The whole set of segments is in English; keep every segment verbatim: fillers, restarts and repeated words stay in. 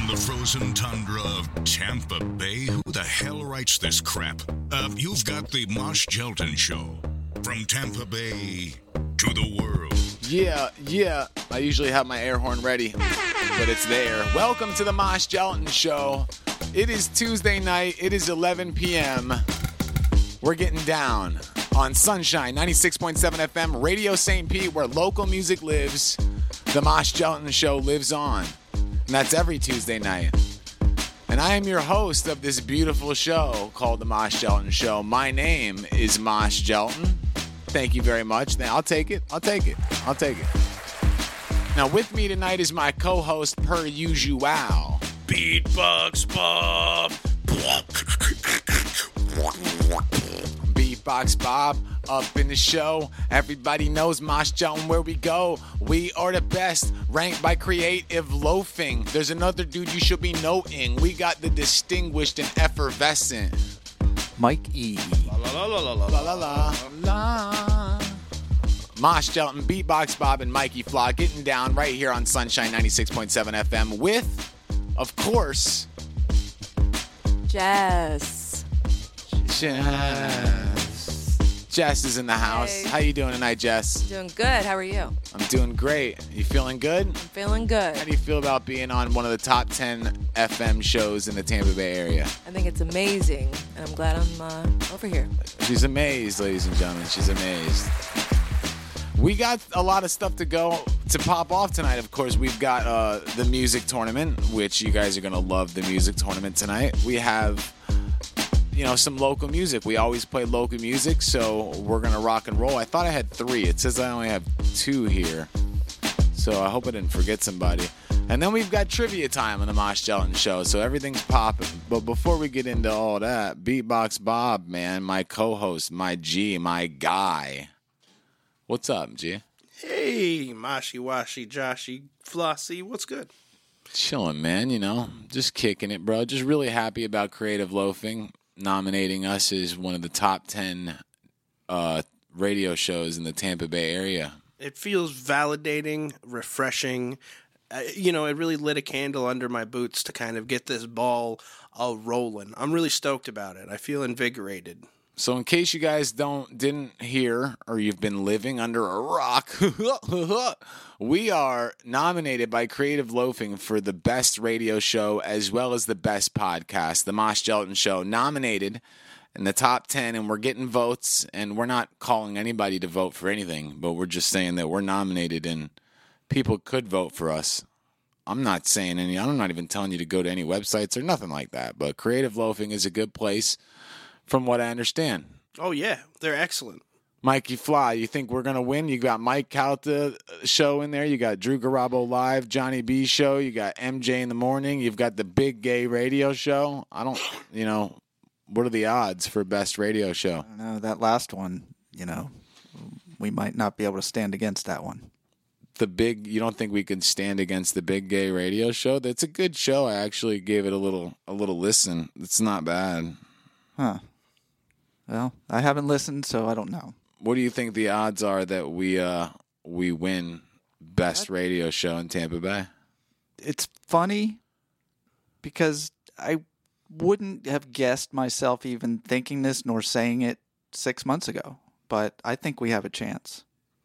the frozen tundra of Tampa Bay, who the hell writes this crap? Uh, you've got the Mosh Gelton Show. From Tampa Bay to the world. Yeah, yeah. I usually have my air horn ready, but it's there. Welcome to the Mosh Gelton Show. It is Tuesday night. It is eleven p.m. We're getting down on Sunshine ninety-six point seven F M, Radio Saint Pete, where local music lives. The Mosh Gelton Show lives on. And that's every Tuesday night. And I am your host of this beautiful show called The Mosh Gelton Show. My name is Mosh Gelton. Thank you very much. Now, I'll take it. I'll take it. I'll take it. Now, with me tonight is my co-host, per usual, Beatbox Bob. Beatbox Bob, up in the show. Everybody knows Mosh Gelton, where we go. We are the best, ranked by Creative Loafing. There's another dude you should be noting. We got the distinguished and effervescent Mike E. La la la la la La la la la. Mosh Gelton, Beatbox Bob, and Mikey Flaw getting down right here on Sunshine ninety-six point seven F M with, of course, Jess. Jess. Jess is in the house. Hey. How you doing tonight, Jess? Doing good. How are you? I'm doing great. You feeling good? I'm feeling good. How do you feel about being on one of the top ten F M shows in the Tampa Bay area? I think it's amazing, and I'm glad I'm uh, over here. She's amazed, ladies and gentlemen. She's amazed. We got a lot of stuff to go to pop off tonight. Of course, we've got uh, the music tournament, which you guys are going to love the music tournament tonight. We have, you know, some local music. We always play local music, so we're going to rock and roll. I thought I had three. It says I only have two here, so I hope I didn't forget somebody. And then we've got trivia time on the Mosh Gelton Show, so everything's popping. But before we get into all that, Beatbox Bob, man, my co-host, my G, my guy. What's up, G? Hey, Moshi Washi Joshi Flossie, what's good? Chilling, man, you know, just kicking it, bro. Just really happy about Creative Loafing nominating us as one of the top ten uh, radio shows in the Tampa Bay area. It feels validating, refreshing. Uh, you know, it really lit a candle under my boots to kind of get this ball all rolling. I'm really stoked about it. I feel invigorated. So in case you guys don't didn't hear or you've been living under a rock, we are nominated by Creative Loafing for the best radio show as well as the best podcast, the Mosh Gelton Show, nominated in the top ten, and we're getting votes, and we're not calling anybody to vote for anything, but we're just saying that we're nominated and people could vote for us. I'm not saying any, I'm not even telling you to go to any websites or nothing like that, but Creative Loafing is a good place from what I understand. Oh, yeah. They're excellent. Mikey Fly, you think we're going to win? You got Mike Calta show in there. You got Drew Garabo Live, Johnny B show. You got M J in the morning. You've got the Big Gay Radio Show. I don't, you know, what are the odds for best radio show? I don't know, that last one, you know, we might not be able to stand against that one. The big, you don't think we could stand against the Big Gay Radio Show? That's a good show. I actually gave it a little, a little listen. It's not bad. Huh. Well, I haven't listened, so I don't know. What do you think the odds are that we uh, we win best radio show in Tampa Bay? It's funny because I wouldn't have guessed myself even thinking this nor saying it six months ago, but I think we have a chance.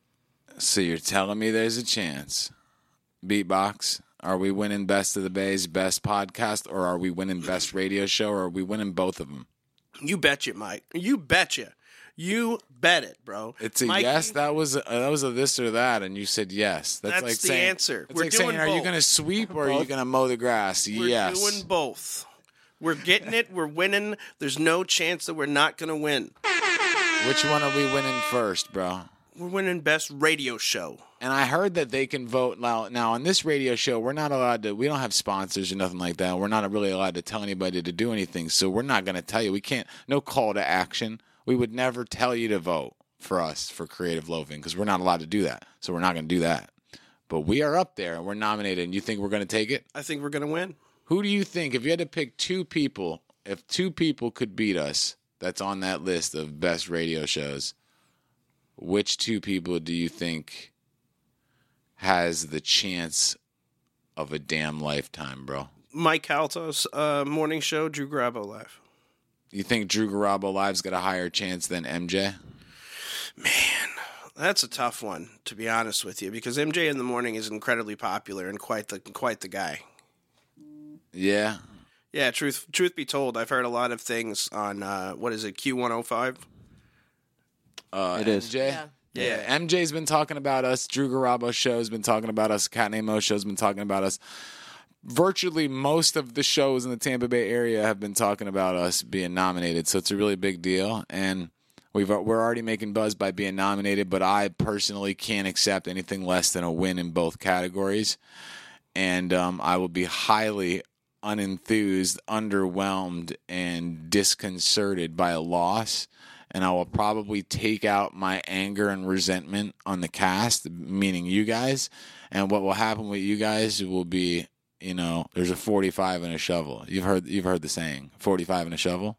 So you're telling me there's a chance. Beatbox, are we winning Best of the Bay's best podcast, or are we winning best radio show, or are we winning both of them? You betcha, Mike. You betcha. You bet it, bro. It's a Mikey, yes. That was a, that was a this or that, and you said yes. That's, That's like the saying, answer. It's We're like doing saying, are you both. going to sweep or are you going to mow the grass? We're yes. doing both. We're getting it. We're winning. There's no chance that we're not going to win. Which one are we winning first, bro? We're winning best radio show. And I heard that they can vote now. Now on this radio show, we're not allowed to. We don't have sponsors or nothing like that. We're not really allowed to tell anybody to do anything. So we're not going to tell you. We can't. No call to action. We would never tell you to vote for us for Creative Loafing because we're not allowed to do that. So we're not going to do that. But we are up there and we're nominated. And you think we're going to take it? I think we're going to win. Who do you think, if you had to pick two people, if two people could beat us, that's on that list of best radio shows, which two people do you think has the chance of a damn lifetime, bro? Mike Calto's uh, morning show, Drew Garabo Live. You think Drew Garabo Live's got a higher chance than M J? Man, that's a tough one, to be honest with you, because M J in the morning is incredibly popular and quite the quite the guy. Yeah. Yeah, truth truth be told, I've heard a lot of things on, uh, what is it, Q one oh five? Uh, It is. M J? Yeah. Yeah, M J's been talking about us. Drew Garabo's show's been talking about us. Cat Named Mo show's been talking about us. Virtually most of the shows in the Tampa Bay area have been talking about us being nominated, so it's a really big deal. And we've we're already making buzz by being nominated, but I personally can't accept anything less than a win in both categories. And um, I will be highly unenthused, underwhelmed, and disconcerted by a loss. And I will probably take out my anger and resentment on the cast, meaning you guys. And what will happen with you guys will be, you know, there's a forty-five and a shovel. You've heard you've heard the saying, forty-five and a shovel?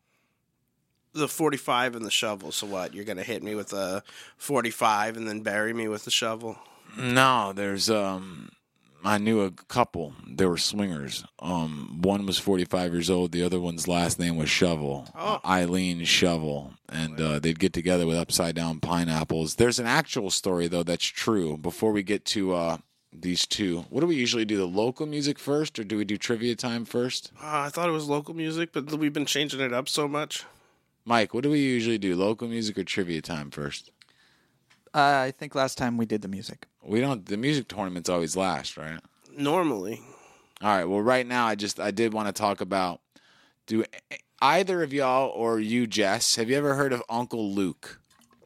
The forty-five and the shovel. So what? You're going to hit me with a forty-five and then bury me with the shovel? No, there's um I knew a couple. They were swingers. Um, one was forty-five years old. The other one's last name was Shovel, Oh. Eileen Shovel, and uh, they'd get together with upside down pineapples. There's an actual story though that's true. Before we get to uh, these two, what do we usually do? The local music first, or do we do trivia time first? Uh, I thought it was local music, but we've been changing it up so much. Mike, what do we usually do? Local music or trivia time first? Uh, I think last time we did the music. We don't. The music tournament's always last, right? Normally. All right. Well, right now, I just I did want to talk about. Do either of y'all or you, Jess, have you ever heard of Uncle Luke?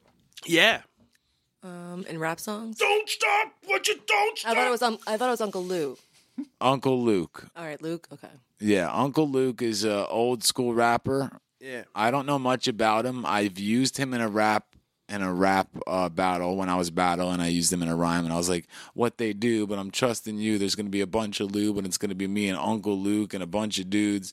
Yeah. Um, in rap songs. Don't stop! What you don't I thought it was um, I thought it was Uncle Lou. Uncle Luke. All right, Luke. Okay. Yeah, Uncle Luke is a old school rapper. Yeah. I don't know much about him. I've used him in a rap in a rap uh, battle when I was battling. I used him in a rhyme, and I was like, "What they do?" But I'm trusting you. There's going to be a bunch of lube, and it's going to be me and Uncle Luke and a bunch of dudes.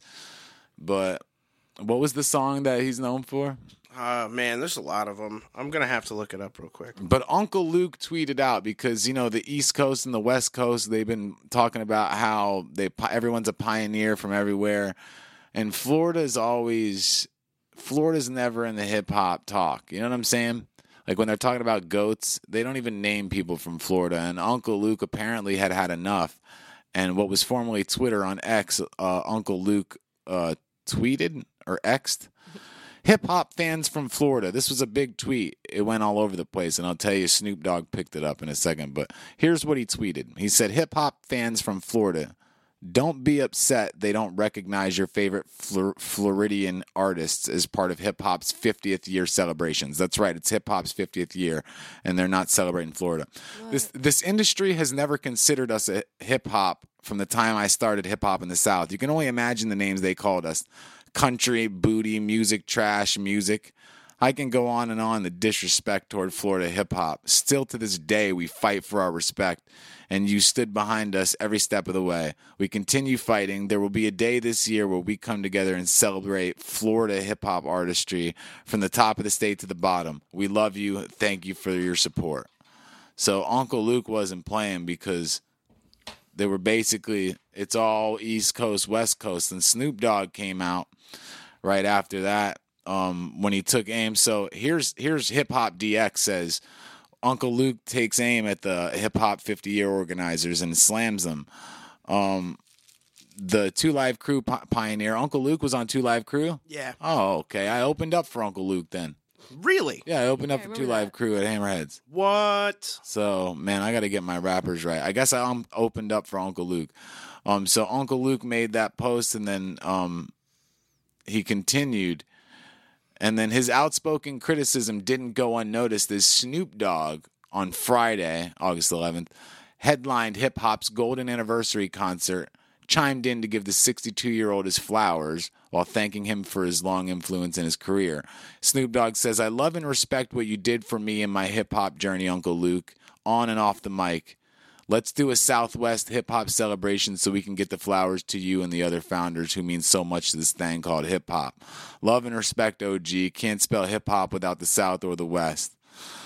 But what was the song that he's known for? Uh, man, there's a lot of them. I'm going to have to look it up real quick. But Uncle Luke tweeted out because, you know, the East Coast and the West Coast, they've been talking about how they everyone's a pioneer from everywhere. And Florida's always, Florida's never in the hip hop talk. You know what I'm saying? Like when they're talking about goats, they don't even name people from Florida. And Uncle Luke apparently had had enough. And what was formerly Twitter on X, uh, Uncle Luke uh, tweeted or X'd. Hip-hop fans from Florida. This was a big tweet. It went all over the place, and I'll tell you, Snoop Dogg picked it up in a second. But here's what he tweeted. He said, hip-hop fans from Florida, don't be upset they don't recognize your favorite Flor- Floridian artists as part of hip-hop's fiftieth year celebrations. That's right, it's hip-hop's fiftieth year, and they're not celebrating Florida. This this industry has never considered us a hip-hop from the time I started hip-hop in the South. You can only imagine the names they called us. Country, booty, music, trash, music. I can go on and on the disrespect toward Florida hip-hop. Still to this day, we fight for our respect, and you stood behind us every step of the way. We continue fighting. There will be a day this year where we come together and celebrate Florida hip-hop artistry from the top of the state to the bottom. We love you. Thank you for your support. So Uncle Luke wasn't playing because they were basically, it's all East Coast, West Coast, and Snoop Dogg came out right after that um, when he took aim. So here's here's Hip Hop D X says, Uncle Luke takes aim at the Hip Hop fifty-year organizers and slams them. Um, the Two Live Crew pi- pioneer, Uncle Luke was on Two Live Crew? Yeah. Oh, okay. I opened up for Uncle Luke then. Really? Yeah, I opened up I for remember Two Live that. Crew at Hammerheads. What? So, man, I got to get my rappers right. I guess I um, opened up for Uncle Luke. Um, so Uncle Luke made that post, and then um, he continued. And then his outspoken criticism didn't go unnoticed as Snoop Dogg on Friday, August eleventh, headlined hip-hop's golden anniversary concert, chimed in to give the sixty-two-year-old his flowers while thanking him for his long influence in his career. Snoop Dogg says, I love and respect what you did for me in my hip-hop journey, Uncle Luke, on and off the mic. Let's do a Southwest hip-hop celebration so we can get the flowers to you and the other founders who mean so much to this thing called hip-hop. Love and respect, O G. Can't spell hip-hop without the South or the West.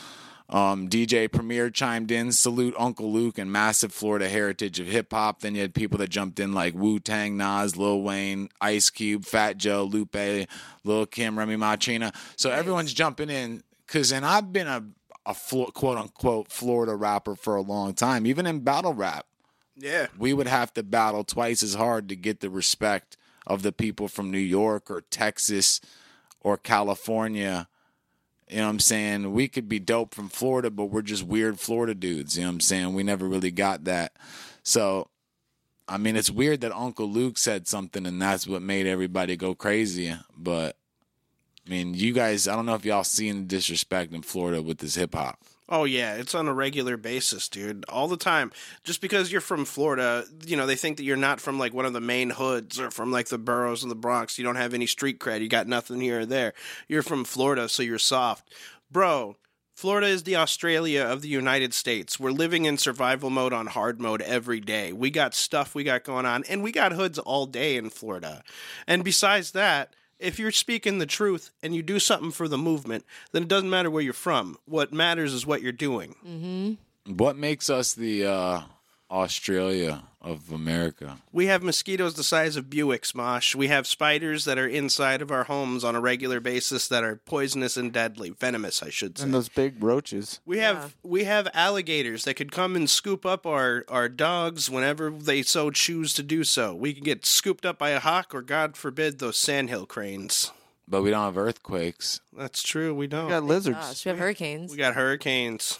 Um, D J Premier chimed in, salute Uncle Luke and massive Florida heritage of hip-hop. Then you had people that jumped in like Wu-Tang, Nas, Lil Wayne, Ice Cube, Fat Joe, Lupe, Lil Kim, Remy Ma, China. So everyone's jumping in because, and I've been a, a quote-unquote Florida rapper for a long time, even in battle rap. Yeah. We would have to battle twice as hard to get the respect of the people from New York or Texas or California. You know what I'm saying? We could be dope from Florida, but we're just weird Florida dudes. You know what I'm saying? We never really got that. So, I mean, it's weird that Uncle Luke said something and that's what made everybody go crazy. But, I mean, you guys, I don't know if y'all seen the disrespect in Florida with this hip-hop. Oh, yeah, it's on a regular basis, dude, all the time. Just because you're from Florida, you know, they think that you're not from, like, one of the main hoods or from, like, the boroughs in the Bronx. You don't have any street cred. You got nothing here or there. You're from Florida, so you're soft. Bro, Florida is the Australia of the United States. We're living in survival mode on hard mode every day. We got stuff we got going on, and we got hoods all day in Florida. And besides that, if you're speaking the truth and you do something for the movement, then it doesn't matter where you're from. What matters is what you're doing. Mm-hmm. What makes us the uh, Australia of America? We have mosquitoes the size of Buicks, Mosh. We have spiders that are inside of our homes on a regular basis that are poisonous and deadly. Venomous, I should say. And those big roaches. We Yeah. have we have alligators that could come and scoop up our, our dogs whenever they so choose to do so. We can get scooped up by a hawk or, God forbid, those sandhill cranes. But we don't have earthquakes. That's true, we don't. We got lizards. Gosh, we have hurricanes, We got hurricanes.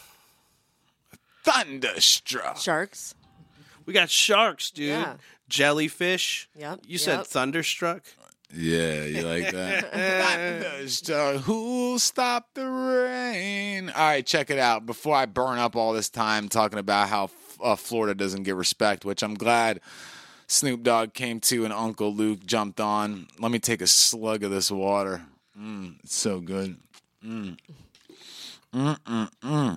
Thunderstruck. sharks. We got sharks, dude. Yeah. Jellyfish. Yep. You said yep. thunderstruck? Yeah, you like that? Thunderstruck. Who'll stop the rain? All right, check it out. Before I burn up all this time talking about how uh, Florida doesn't get respect, which I'm glad Snoop Dogg came to and Uncle Luke jumped on. Let me take a slug of this water. Mm, it's so good. Mm. Mm-mm-mm.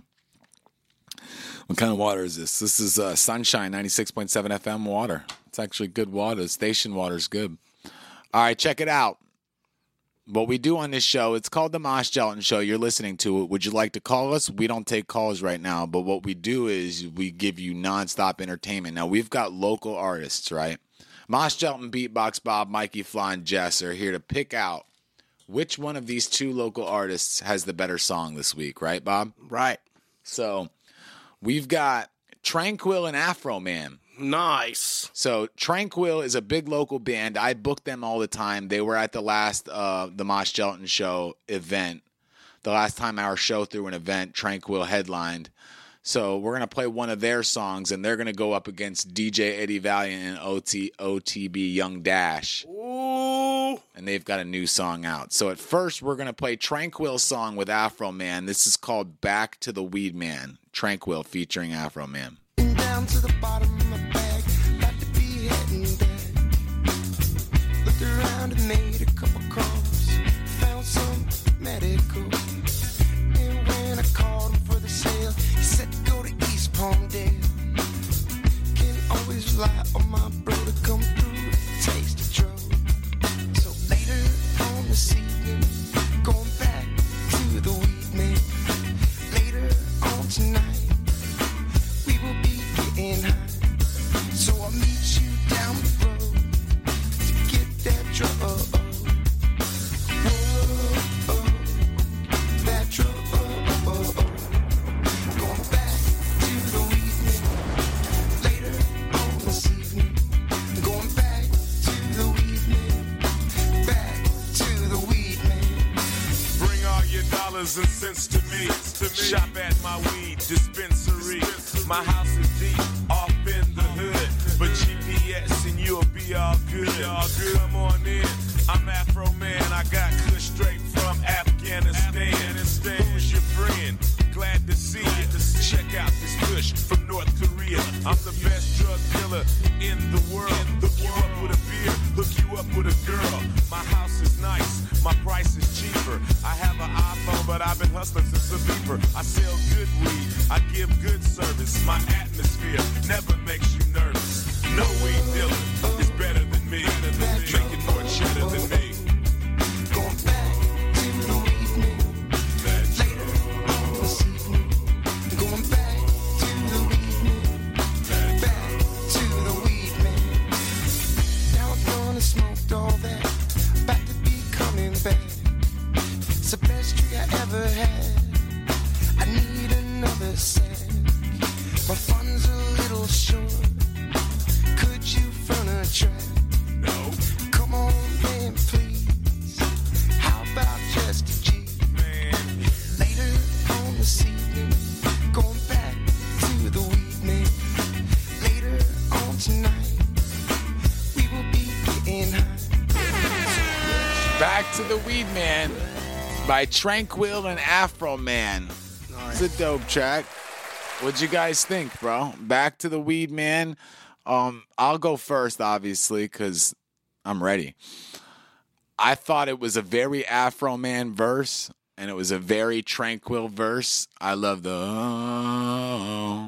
What kind of water is this? This is uh, Sunshine ninety-six point seven F M water. It's actually good water. Station water is good. All right, check it out. What we do on this show, it's called the Mosh Gelatin Show. You're listening to it. Would you like to call us? We don't take calls right now, but what we do is we give you nonstop entertainment. Now, we've got local artists, right? Mosh Gelatin, Beatbox Bob, Mikey Fly, and Jess are here to pick out which one of these two local artists has the better song this week, right, Bob? Right. So we've got Tranquil and Afro Man. Nice. So Tranquil is a big local band. I book them all the time. They were at the last uh, the Mosh Gelatin Show event. The last time our show threw an event, Tranquil headlined. So we're going to play one of their songs, and they're going to go up against D J Eddie Valiant and O T O T B Young Dash. Ooh. And they've got a new song out. So at first, we're going to play Tranquil's song with Afro Man. This is called Back to the Weed Man. Tranquil featuring Afro Man. Down to the bottom of my bag, about to be heading there. Looked around and made a couple calls, found some medical. And when I called him for the sale, he said to go to East Palmdale. Can always rely on my bro to come through, taste the drug. So later on this evening, going back to the weed man. Later on tonight, we will be getting high. So I'll meet you down the road to get that drug. Whoa, that drug. Going back to the weed man. Later on this evening. Going back to the weed man. Back to the weed man. Bring all your dollars and cents to me. Shop at my weed dispensary. My house is deep off in the hood, but G P S and you'll be all good. Come on in, I'm Afro Man. I got kush straight from Afghanistan. Who's your friend? Glad to see you. Check out this kush from North Korea. I'm the best drug dealer in the world. Hook you up with a beer, hook you up with a girl. My house is nice, my price is cheaper. I have an iPhone, but I've been hustling since a beeper. I sell good weed, I give good service. My atmosphere never makes you nervous. No weed dealer is better than me. Drinking more cheddar than me. Going smoked all that. About to be coming back. It's the best tree I ever had. I need another sack. My fun's a little short. Could you front a track? No. Come on, man, please. How about just a G? Man. Later on this evening, going back to the weed man. Later on tonight, we will be getting high. Back to the Weed Man by Tranquil and Afro Man. It's a dope track. What'd you guys think, bro? Back to the Weed Man. Um, I'll go first, obviously, because I'm ready. I thought it was a very Afro Man verse, and it was a very tranquil verse. I love the oh,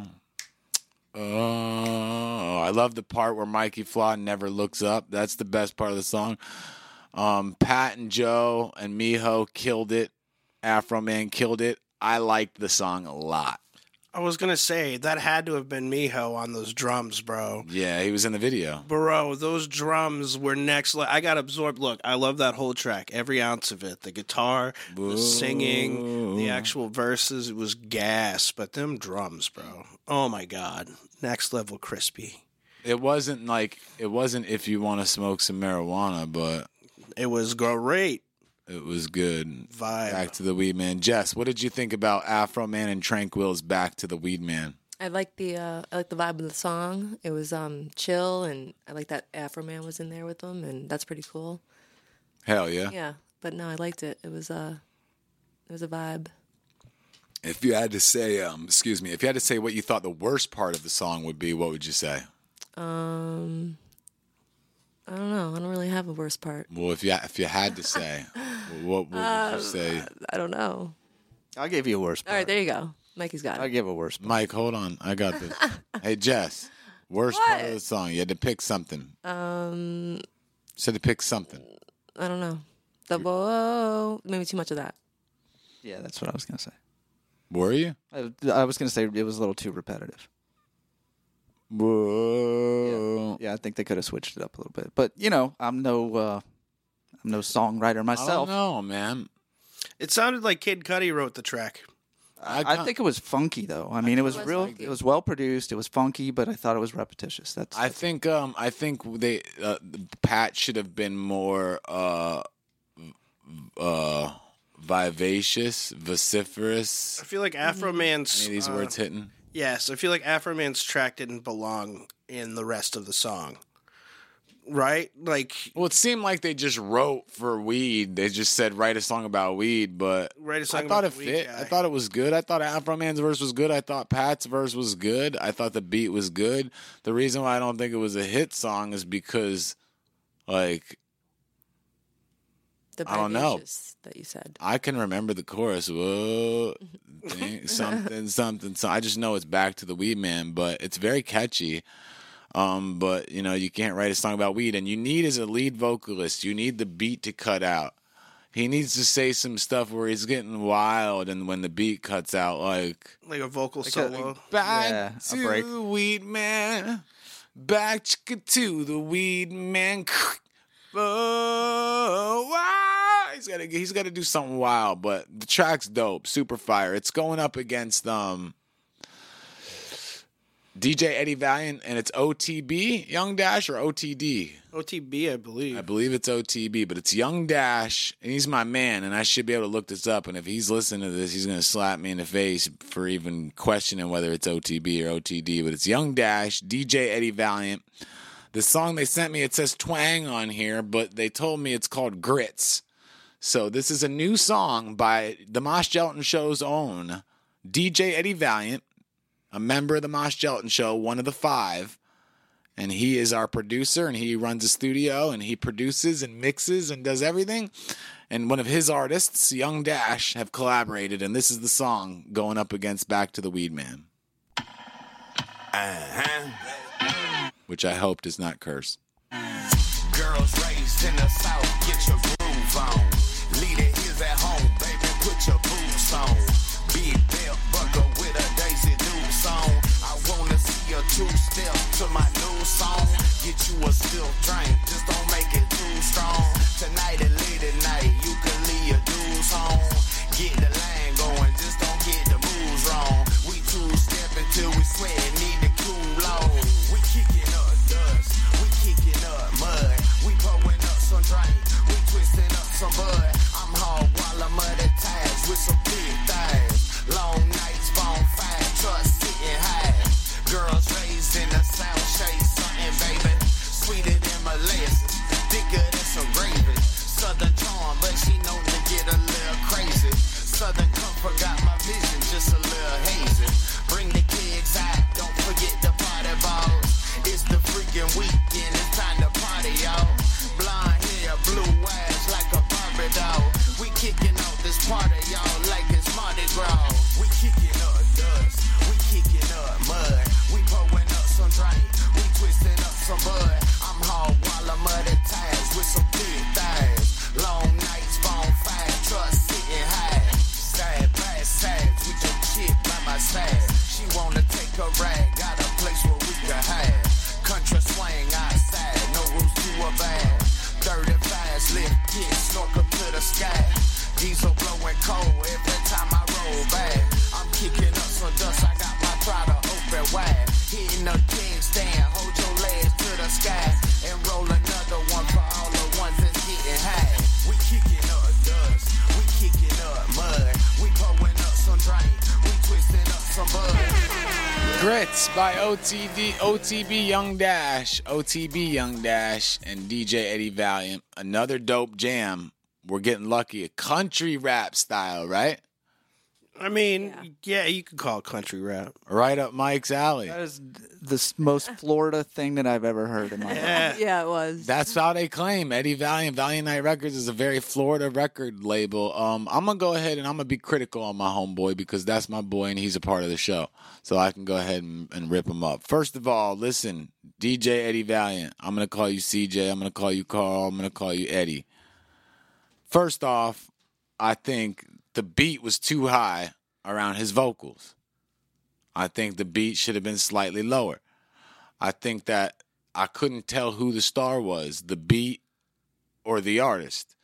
oh. I love the part where Mikey Flaw never looks up. That's the best part of the song. Um, Pat and Joe and Miho killed it. Afro Man killed it. I liked the song a lot. I was gonna say that had to have been Miho on those drums, bro. Yeah, he was in the video. Bro, those drums were next level. I got absorbed. Look, I love that whole track, every ounce of it. The guitar, the singing, the actual verses. It was gas, but them drums, bro. Oh my god, next level crispy. It wasn't like it wasn't if you want to smoke some marijuana, but It was great. it was good. Vibe. Back to the Weed Man. Jess, what did you think about Afro Man and Tranquil's Back to the Weed Man? I like the uh, I like the vibe of the song. It was um, chill, and I like that Afro Man was in there with them, and that's pretty cool. Hell yeah. Yeah, but no, I liked it. It was uh, it was a vibe. If you had to say, um, excuse me, if you had to say what you thought the worst part of the song would be, what would you say? Um, I don't know. I don't really have a worst part. Well, if you if you had to say, what, what would Um, you say? I don't know. I'll give you a worse part. All right, there you go. Mikey's got I'll it. give a worse part. Mike, hold on. I got this. Hey, Jess, worst part of What? the song. You had to pick something. Um, You said to pick something. I don't know. The whoa, maybe too much of that. Yeah, that's what I was going to say. Were you? I, I was going to say it was a little too repetitive. Whoa. Yeah, I think they could have switched it up a little bit. But, you know, I'm no uh, I'm no songwriter I myself. don't know, man. It sounded like Kid Cudi wrote the track. I, I got- think it was funky though. I mean, it was was real. funky. It was well produced. It was funky, but I thought it was repetitious. That's I think um I think they uh, Pat should have been more uh uh vivacious, vociferous. I feel like Afro Man's. Any of these uh, words hitting? Yes, I feel like Afro Man's track didn't belong in the rest of the song. Right? Like, Well, it seemed like they just wrote for weed. They just said write a song about weed, but Write a song I thought about it the weed fit. guy. I thought it was good. I thought Afro Man's verse was good. I thought Pat's verse was good. I thought the beat was good. The reason why I don't think it was a hit song is because, like, The I don't know. vivacious that you said. I can remember the chorus. Whoa, dang, something, something, so I just know it's Back to the Weed Man, but it's very catchy. Um, but you know, you can't write a song about weed, and you need as a lead vocalist, you need the beat to cut out. He needs to say some stuff where he's getting wild, and when the beat cuts out, like like a vocal a- solo. back Yeah, a to break. the weed man, back to the weed man. Oh, wow. He's gotta he's gotta do something wild, but the track's dope, super fire. It's going up against um D J Eddie Valiant, and it's O T B, Young Dash, or O T D? O T B, I believe. I believe it's O T B, but it's Young Dash, and he's my man, and I should be able to look this up, and if he's listening to this, he's going to slap me in the face for even questioning whether it's O T B or O T D, but it's Young Dash, D J Eddie Valiant. The song they sent me, it says Twang on here, but they told me it's called Grits. So this is a new song by the Mosh Gelatin Show's own D J Eddie Valiant, a member of the Mosh Gelatin Show, one of the five. And he is our producer, and he runs a studio, and he produces and mixes and does everything. And one of his artists, Young Dash, have collaborated, and this is the song going up against Back to the Weed Man. Uh-huh. Which I hope does not curse. Girls raised in the South, get your groove on. Leave the hills at home, baby, put your boots on. Big belt buckle with a Daisy Dukes on. I wanna see a two-step to my new song. Get you a still drink, just don't make it the sky. Diesel blowing cold every time I roll back. I'm kicking up some dust, I got my throttle open wide. Hitting the kickstand, hold your legs to the sky. And roll another one for all the ones that's getting high. We kicking up dust, we kicking up mud. We pulling up some drink, we twisting up some bud. Grits by O T D, O T B Young Dash, O T B Young Dash, and D J Eddie Valiant. Another dope jam. We're getting lucky. A country rap style, right? I mean, yeah. yeah, you could call it country rap. Right up Mike's alley. That is the s- most Florida thing that I've ever heard in my life. Yeah. Yeah, it was. That's how they claim. Eddie Valiant, Valiant Night Records is a very Florida record label. Um, I'm going to go ahead and I'm going to be critical on my homeboy because that's my boy and he's a part of the show. So I can go ahead and, and rip him up. First of all, listen, D J Eddie Valiant. I'm going to call you C J. I'm going to call you Carl. I'm going to call you Eddie. First off, I think the beat was too high around his vocals. I think the beat should have been slightly lower. I think that I couldn't tell who the star was, the beat or the artist.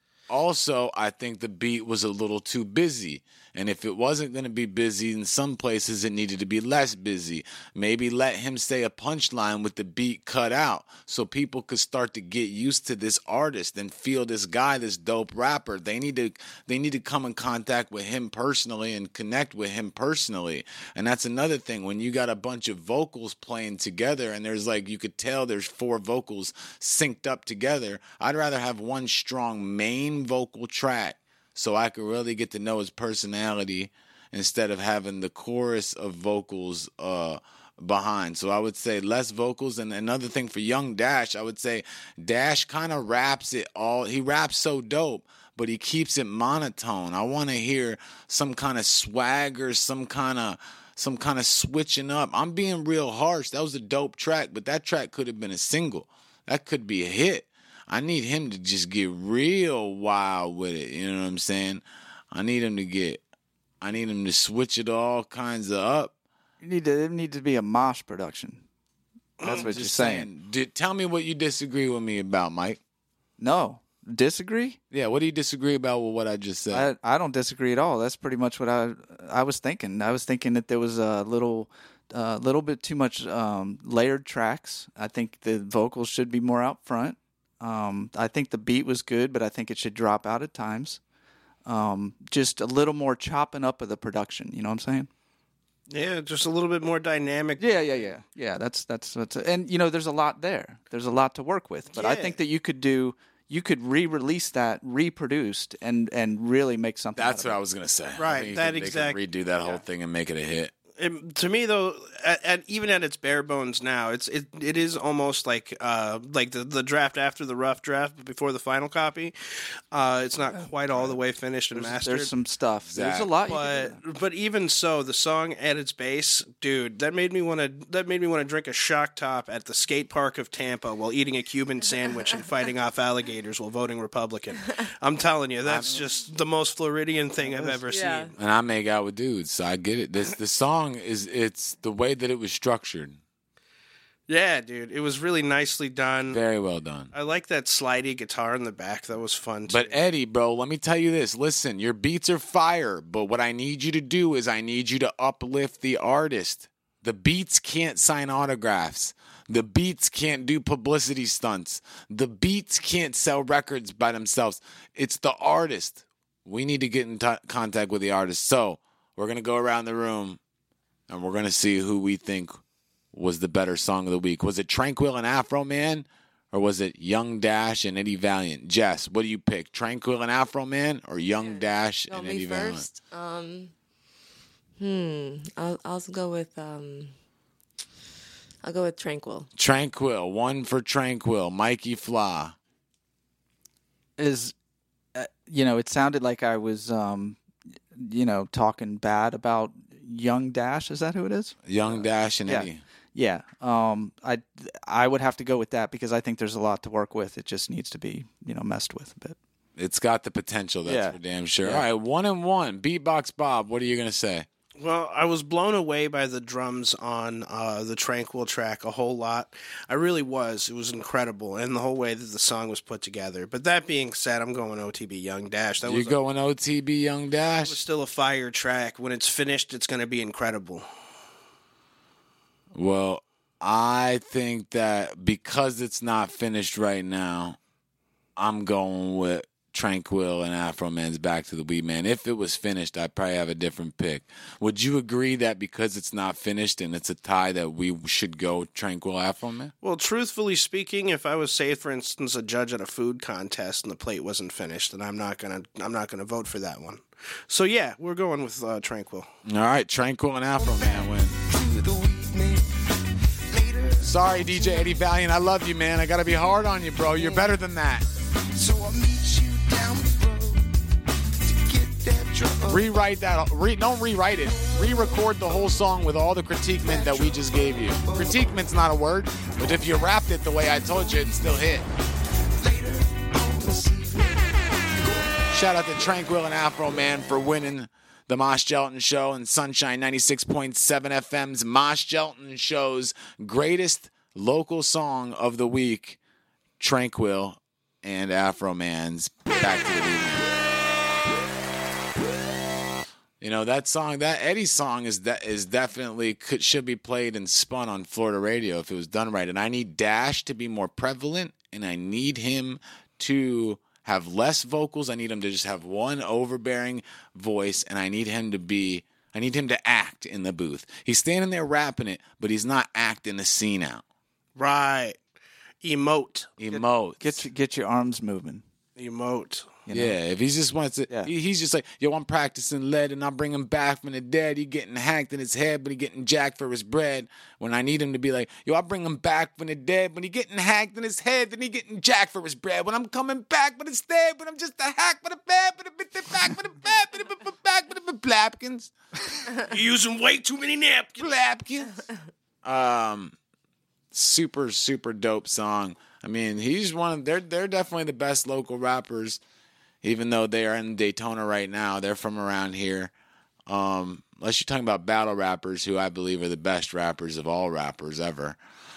Also, I think the beat was a little too busy. And if it wasn't going to be busy, in some places it needed to be less busy. Maybe let him say a punchline with the beat cut out so people could start to get used to this artist and feel this guy, this dope rapper. They need to they need to come in contact with him personally and connect with him personally. And that's another thing. When you got a bunch of vocals playing together and there's like, you could tell there's four vocals synced up together, I'd rather have one strong main vocal track so I could really get to know his personality instead of having the chorus of vocals uh, behind. So I would say less vocals. And another thing for Young Dash, I would say Dash kind of raps it all. He raps so dope, but he keeps it monotone. I want to hear some kind of swagger, some kind of some kind of switching up. I'm being real harsh. That was a dope track, but that track could have been a single. That could be a hit. I need him to just get real wild with it. You know what I'm saying? I need him to get, I need him to switch it all kinds of up. You need to, it need to be a mosh production. That's I'm what you're just saying. Did, tell me what you disagree with me about, Mike. No. Disagree? Yeah, what do you disagree about with what I just said? I, I don't disagree at all. That's pretty much what I I was thinking. I was thinking that there was a little uh, little bit too much um, layered tracks. I think the vocals should be more out front. Um, I think the beat was good, but I think it should drop out at times. Um, just a little more chopping up of the production. You know what I'm saying? Yeah, just a little bit more dynamic. Yeah, yeah, yeah, yeah. That's that's that's, and you know, there's a lot there. There's a lot to work with. But I Yeah. think that you could do, you could re-release that, reproduced, and and really make something. That's out what of I was going to say. I Right, think you that could- they could exact- redo that whole thing and make it a hit. It, to me, though, at, at, even at its bare bones now, it's it it is almost like uh like the, the draft after the rough draft, but before the final copy. Uh, it's not quite all the way finished and it. mastered. There's some stuff. There's Zach. a lot. you can do. But but even so, the song at its base, dude, that made me want to that made me want to drink a shock top at the skate park of Tampa while eating a Cuban sandwich and fighting off alligators while voting Republican. I'm telling you, that's just the most Floridian thing I've ever Yeah. seen. And I make out with dudes, so I get it. This the song is it's the way that it was structured. Yeah, dude, it was really nicely done. Very well done. I like that slidey guitar in the back. That was fun too. But Eddie, bro, let me tell you this. Listen, your beats are fire, but what I need you to do is I need you to uplift the artist. The beats can't sign autographs. The beats can't do publicity stunts. The beats can't sell records by themselves. It's the artist. We need to get in t- contact with the artist. So we're going to go around the room and we're going to see who we think was the better song of the week. Was it Tranquil and Afro Man, or was it Young Dash and Eddie Valiant? Jess, what do you pick? Tranquil and Afro Man or Young Dash Oh, and me Eddie Valiant? first. Um, hmm. I'll I'll go with um. I'll go with Tranquil. Tranquil, one for Tranquil. Mikey Fla. Is uh, you know, it sounded like I was, um, you know, talking bad about Young Dash. Is that who it is? Young Dash and yeah. Eddie. Yeah, um, I I would have to go with that because I think there's a lot to work with. It just needs to be, you know, messed with a bit. It's got the potential, that's Yeah. for damn sure. Yeah. All right, one and one. Beatbox Bob, what are you going to say? Well, I was blown away by the drums on uh, the Tranquil track a whole lot. I really was. It was incredible, and the whole way that the song was put together. But that being said, I'm going O T B Young Dash. That You was a, going O T B Young it Dash? was still a fire track. When it's finished, it's going to be incredible. Well, I think that because it's not finished right now, I'm going with Tranquil and Afro Man's Back to the Weed Man. If it was finished, I'd probably have a different pick. Would you agree that because it's not finished and it's a tie that we should go Tranquil Afro Man? Well, truthfully speaking, if I was, say, for instance, a judge at a food contest and the plate wasn't finished, then I'm not gonna I'm not gonna vote for that one. So yeah, we're going with uh, Tranquil. All right, Tranquil and Afro Man win. To the weed man. Later, Sorry, D J Eddie Valiant. I love you, man. I got to be hard on you, bro. You're better than that. so I'll meet you down the road to get that drug. Rewrite that. Re, don't rewrite it. Re-record the whole song with all the critiquement that we just gave you. Critiquement's not a word, but if you rapped it the way I told you, it'd still hit. Later on this evening. Shout out to Tranquil and Afro Man for winning the Mosh Gelatin Show and Sunshine ninety-six point seven F M's Mosh Gelatin Show's greatest local song of the week, Tranquil and Afro Man's Back to the Weed Man. You know, that song, that Eddie song is that is definitely could, should be played and spun on Florida radio if it was done right. And I need Dash to be more prevalent, and I need him to have less vocals. I need him to just have one overbearing voice, and I need him to be, I need him to act in the booth. He's standing there rapping it, but he's not acting the scene out. Right. Emote. Emote. Get your, get your arms moving. Emote. You know? Yeah, if he just wants to, Yeah. he, he's just like, yo, I'm practicing lead and I bring him back from the dead. He getting hacked in his head, but he getting jacked for his bread. When I need him to be like, yo, I bring him back from the dead. When he getting hacked in his head, then he getting jacked for his bread. When I'm coming back, but instead, but I'm just a hack for the bad, but a bit the back for the bad, but a bit the back, but a bit blapkins. You're using way too many napkins. Blapkins. Um, super, super dope song. I mean, he's one of, they're, they're definitely the best local rappers. Even though they are in Daytona right now, they're from around here. Um, unless you're talking about battle rappers, who I believe are the best rappers of all rappers ever.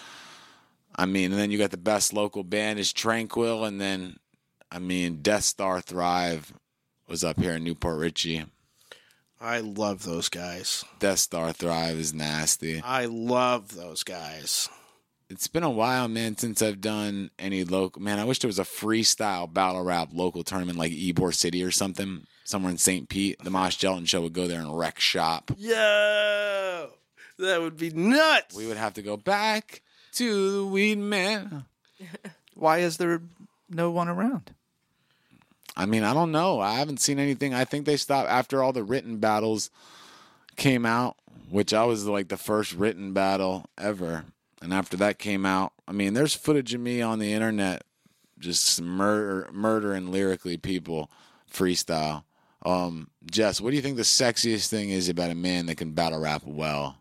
I mean, and then you got the best local band is Tranquil, and then, I mean, Death Star Thrive was up here in Newport Richie. I love those guys. Death Star Thrive is nasty. I love those guys. It's been a while, man, since I've done any local. Man, I wish there was a freestyle battle rap local tournament like Ybor City or something, somewhere in Saint Pete. The Mosh Gelatin Show would go there and wreck shop. Yo, that would be nuts. We would have to go back to the Weed Man. Why is there no one around? I mean, I don't know. I haven't seen anything. I think they stopped after all the written battles came out, which I was like the first written battle ever. And after that came out, I mean, there's footage of me on the internet just murder, murdering lyrically people freestyle. Um, Jess, what do you think the sexiest thing is about a man that can battle rap well?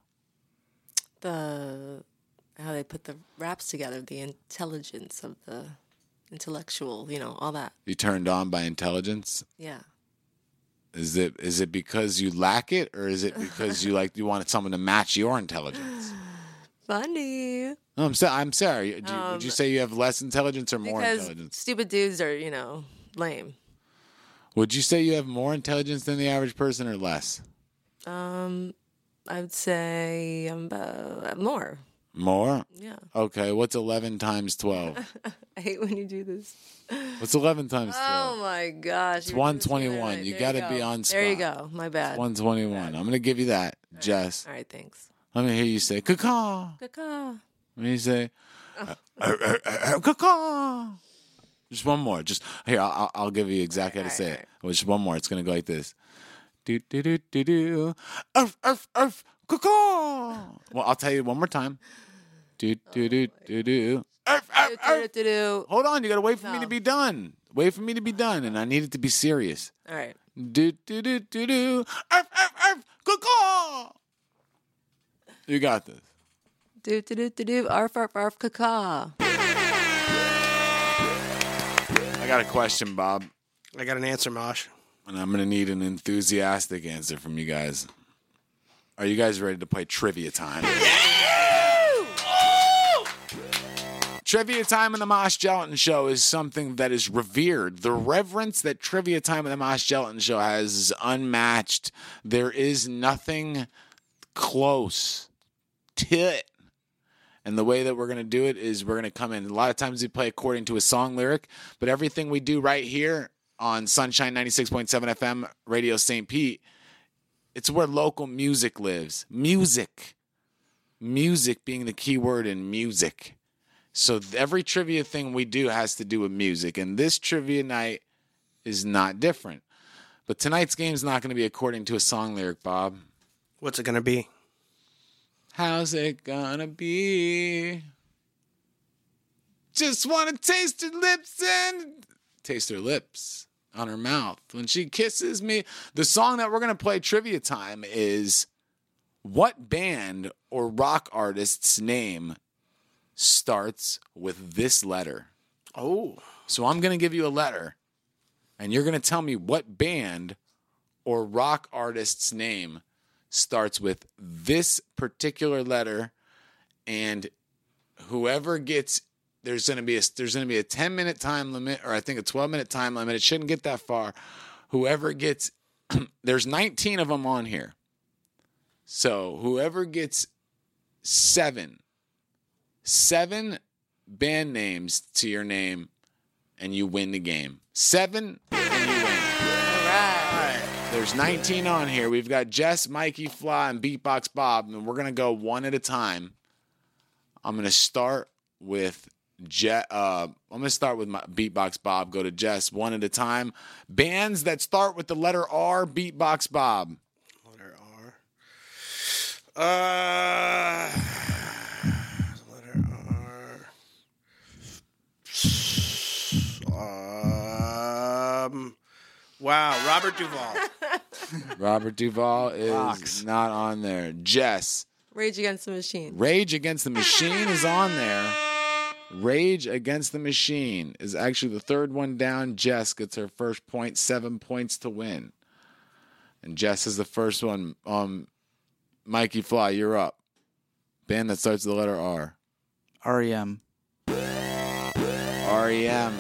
The how they put the raps together, the intelligence of the intellectual, you know, all that. You turned on by intelligence? Yeah. Is it is it because you lack it, or is it because you like you wanted someone to match your intelligence? Funny. No, I'm, so, I'm sorry. Do you, Um, would you say you have less intelligence or more Because intelligence? stupid dudes are, you know, lame. Would you say you have more intelligence than the average person or less? Um, I would say I'm about more. More? Yeah. Okay, what's eleven times twelve? I hate when you do this. What's eleven times twelve? Oh my gosh. It's you were doing this the other one twenty-one. night. You There gotta be go. on There you spot. go. My bad. one twenty-one. I'm going to give you that, Jess. All right, thanks. Let me hear you say, caw. Caw. Let me say, caw. Just one more. Just here, I'll, I'll give you exactly how to All say right, it. Well, just one more. It's going to go like this. Do, do, do, do, do. Arf, arf, arf, caw. Well, I'll tell you one more time. Do, do, do, do, do. Arf, arf, arf. Do-do-do-do. Hold on, you gotta wait for me No. to be done. Wait for me to be done, and I need it to be serious. All right. Do do do do do. Arf arf arf. Caw. You got this. Do do do do do. Arf arf arf caw. I got a question, Bob, I got an answer, Mosh. and I'm gonna need an enthusiastic answer from you guys. Are you guys ready to play trivia time? Trivia time in the Mosh Gelatin Show is something that is revered. The reverence that Trivia time in the Mosh Gelatin Show has is unmatched. There is nothing close to it. And the way that we're going to do it is we're going to come in. A lot of times we play according to a song lyric, but everything we do right here on Sunshine ninety-six point seven F M, Radio Saint Pete, it's where local music lives. Music. Music being the key word in music. So every trivia thing we do has to do with music. And this trivia night is not different. But tonight's game is not going to be according to a song lyric, Bob. What's it going to be? How's it gonna be? Just want to taste her lips and taste her lips on her mouth when she kisses me. The song that we're going to play trivia time is what band or rock artist's name starts with this letter? Oh. So I'm going to give you a letter, and you're going to tell me what band or rock artist's name starts with this particular letter, and whoever gets there's going to be a there's going to be a ten minute time limit, or I think a twelve minute time limit. It shouldn't get that far. Whoever gets there's nineteen of them on here. So whoever gets seven seven band names to your name, and you win the game. Seven and you win. All right. There's nineteen on here. We've got Jess, Mikey, Fly, and Beatbox Bob, and we're going to go one at a time. I'm going to start with Je- uh, I'm going to start with my Beatbox Bob, go to Jess one at a time. Bands that start with the letter R, Beatbox Bob. Letter R. Uh, letter R. Um, wow, Robert Duvall. Robert Duvall is Rocks. not on there. Jess. Rage Against the Machine. Rage Against the Machine is on there. Rage Against the Machine is actually the third one down. Jess gets her first point, seven points to win. And Jess is the first one. Um, Mikey Fly, you're up. Band that starts with the letter R. R E M. R E M.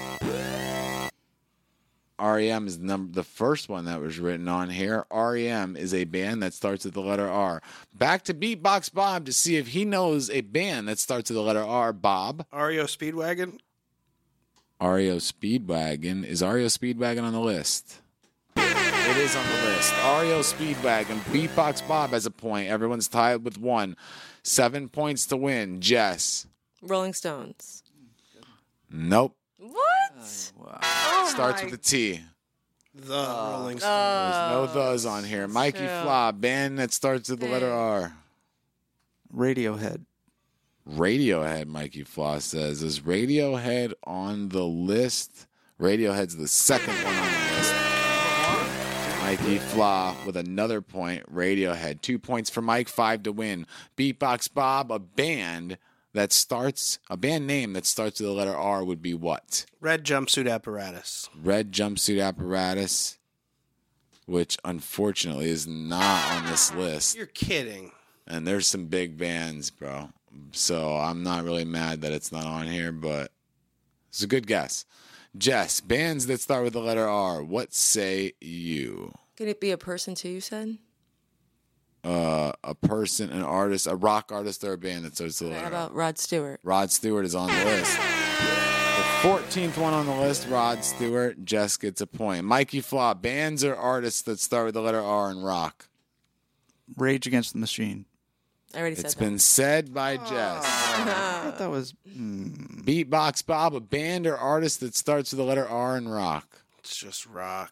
R E M is the, number, the first one that was written on here. R E M is a band that starts with the letter R. Back to Beatbox Bob to see if he knows a band that starts with the letter R. Bob. R E O Speedwagon. R E O Speedwagon. Is R E O Speedwagon on the list? It is on the list. R E O Speedwagon. Beatbox Bob has a point. Everyone's tied with one. Seven points to win. Jess. Rolling Stones. Nope. What? Wow. Oh Starts my- with a T. The Rolling Stones. There's no Oh, thes on here. Mikey shoot. Fly, band that starts with the letter R. Radiohead. Radiohead, Mikey Fly says. Is Radiohead on the list? Radiohead's the second one on the list. Mikey Fly with another point. Radiohead. Two points for Mike, five to win. Beatbox Bob, a band that starts, a band name that starts with the letter R would be what? Red Jumpsuit Apparatus. Red Jumpsuit Apparatus, which unfortunately is not on this list. You're kidding. And there's some big bands, bro. So I'm not really mad that it's not on here, but it's a good guess. Jess, bands that start with the letter R, what say you? Could it be a person too, you said? Uh, a person, an artist, a rock artist, or a band that starts with the How letter R? about Rod Stewart? Rod Stewart is on the list. The fourteenth one on the list, Rod Stewart. Jess gets a point. Mikey Flaw, bands or artists that start with the letter R and rock? Rage Against the Machine. I already said It's that. been said by Jess. I thought that was. Mm, Beatbox Bob, a band or artist that starts with the letter R and rock? It's just rock.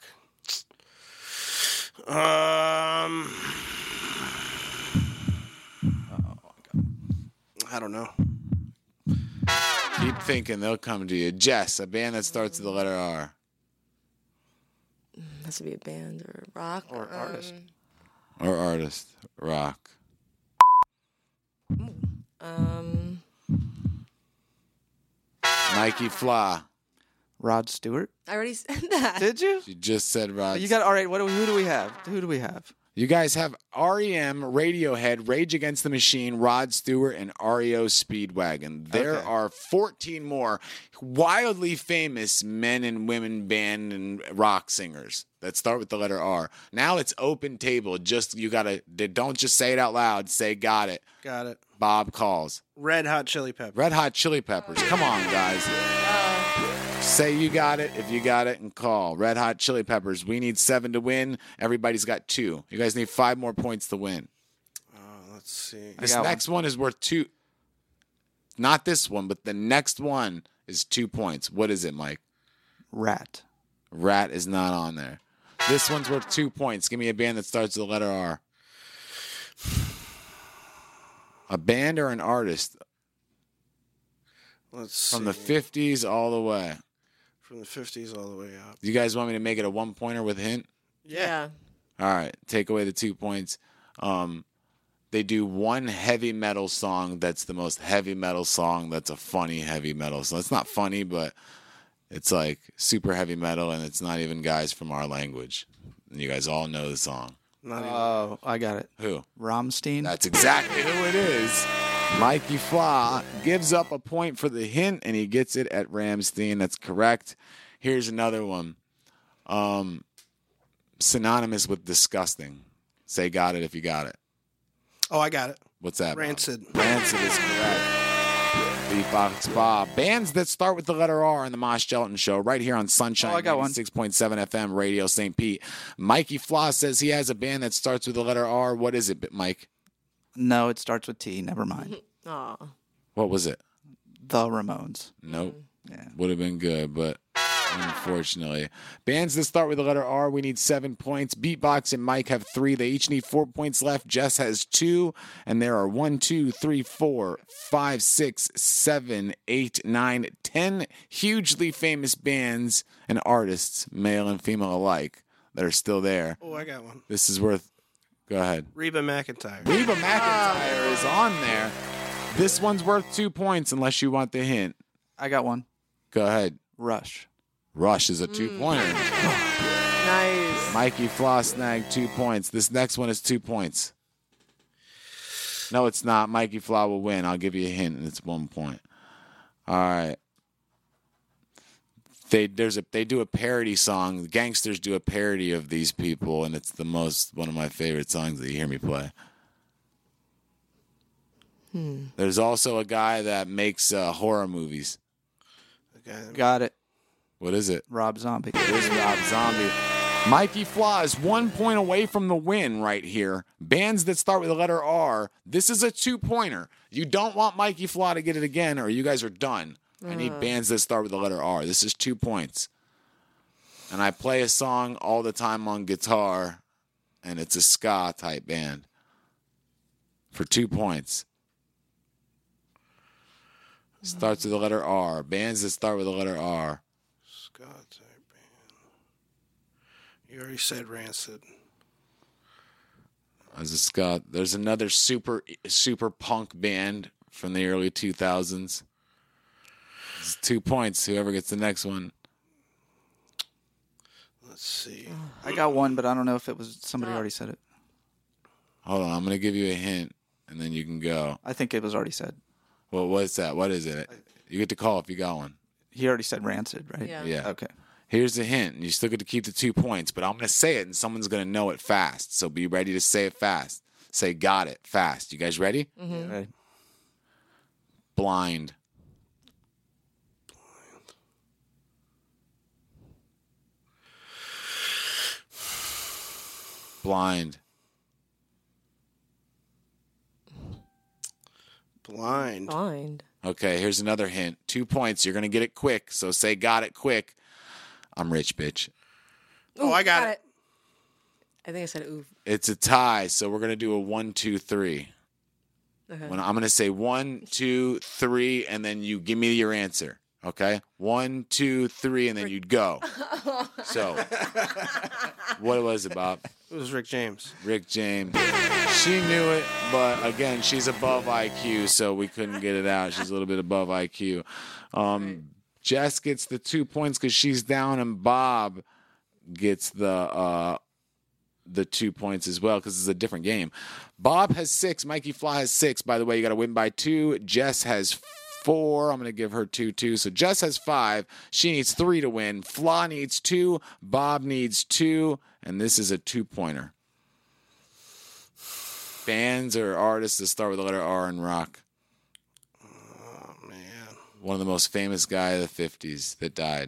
Um, I don't know. Keep thinking, they'll come to you. Jess, a band that starts with the letter R. Has to be a band or rock Or artist. Or artist. Rock. Um, Mikey Flaw. Rod Stewart. I already said that. Did you? She just said Rod. You got all right. What do we, who do we have? Who do we have? You guys have R E M, Radiohead, Rage Against the Machine, Rod Stewart, and R E O Speedwagon. There Okay. are fourteen more wildly famous men and women band and rock singers that start with the letter R. Now it's open table. Just you gotta don't just say it out loud. Say got it. Got it. Bob calls. Red Hot Chili Peppers. Red Hot Chili Peppers. Come on, guys. Say you got it if you got it and call. Red Hot Chili Peppers. We need seven to win. Everybody's got two. You guys need five more points to win. Oh, let's see. This got next one. is worth two. Not this one, but the next one is two points. What is it, Mike? Rat. Rat is not on there. This one's worth two points. Give me a band that starts with the letter R. A band or an artist Let's from see. the fifties all the way. From the fifties all the way up. You guys want me to make it a one pointer with a hint? Yeah. All right, take away the two points. Um, they do one heavy metal song that's the most heavy metal song that's a funny heavy metal song. It's not funny, but it's like super heavy metal, and it's not even guys from our language. And you guys all know the song. Not even. Oh, I got it. Who? Rammstein. That's exactly who it is. Mikey Fla gives up a point for the hint, and he gets it at Rammstein. That's correct. Here's another one. Um, synonymous with disgusting. Say got it if you got it. Oh, I got it. What's that? Bob? Rancid. Rancid is correct. Beatbox Bob. Bands that start with the letter R in the Mosh Gelatin Show right here on Sunshine Oh, I got one. six point seven F M Radio Saint Pete. Mikey Floss says he has a band that starts with the letter R. What is it, Mike? No, it starts with T. Never mind. Aw. What was it? The Ramones. Nope. Yeah. Would have been good, but unfortunately. Bands that start with the letter R, we need seven points. Beatbox and Mike have three. They each need four points left. Jess has two. And there are one, two, three, four, five, six, seven, eight, nine, ten hugely famous bands and artists, male and female alike, that are still there. Oh, I got one. This is worth. Go ahead. Reba McEntire. Reba McEntire is on there. This one's worth two points unless you want the hint. I got one. Go ahead. Rush. Rush is a two-pointer. Nice. Mikey Floss snagged two points. This next one is two points. No, it's not. Mikey Floss will win. I'll give you a hint, and it's one point. All right. They there's a they do a parody song. The Gangsters do a parody of these people, and it's the most one of my favorite songs that you hear me play. Hmm. There's also a guy that makes uh, horror movies. Okay. Got it. What is it? Rob Zombie. It is Rob Zombie. Mikey Flaw is one point away from the win right here. Bands that start with the letter R. This is a two-pointer. You don't want Mikey Flaw to get it again, or you guys are done. I need bands that start with the letter R. This is two points. And I play a song all the time on guitar, and it's a ska type band. For two points. Starts with the letter R. Bands that start with the letter R. Scott type band. You already said Rancid. As a ska, there's another super super punk band from the early two thousands. It's two points. Whoever gets the next one. Let's see. I got one, but I don't know if it was somebody already said it. Hold on, I'm gonna give you a hint, and then you can go. I think it was already said. Well, what's that? What is it? You get to call if you got one. He already said Rancid, right? Yeah. Yeah. Okay. Here's the hint, and you still get to keep the two points, but I'm gonna say it, and someone's gonna know it fast. So be ready to say it fast. Say "got it" fast. You guys ready? Mm-hmm. Right. Blind. Blind. Blind. Blind. Okay, here's another hint. Two points. You're going to get it quick. So say got it quick. I'm rich, bitch. Oh, I got it. I think I said ooh. It's a tie. So we're going to do a one, two, three. Okay. When I'm going to say one, two, three, and then you give me your answer. Okay? One, two, three, and then you'd go. So, what was it, Bob? It was Rick James. Rick James. She knew it, but again, she's above I Q, so we couldn't get it out. She's a little bit above I Q. Um, Jess gets the two points because she's down, and Bob gets the uh, the two points as well because it's a different game. Bob has six. Mikey Fly has six. By the way, you got to win by two. Jess has four. I'm going to give her two, too. So Jess has five. She needs three to win. Flaw needs two. Bob needs two. And this is a two-pointer. Bands or artists that start with the letter R in rock. Oh, man. One of the most famous guy of the fifties that died.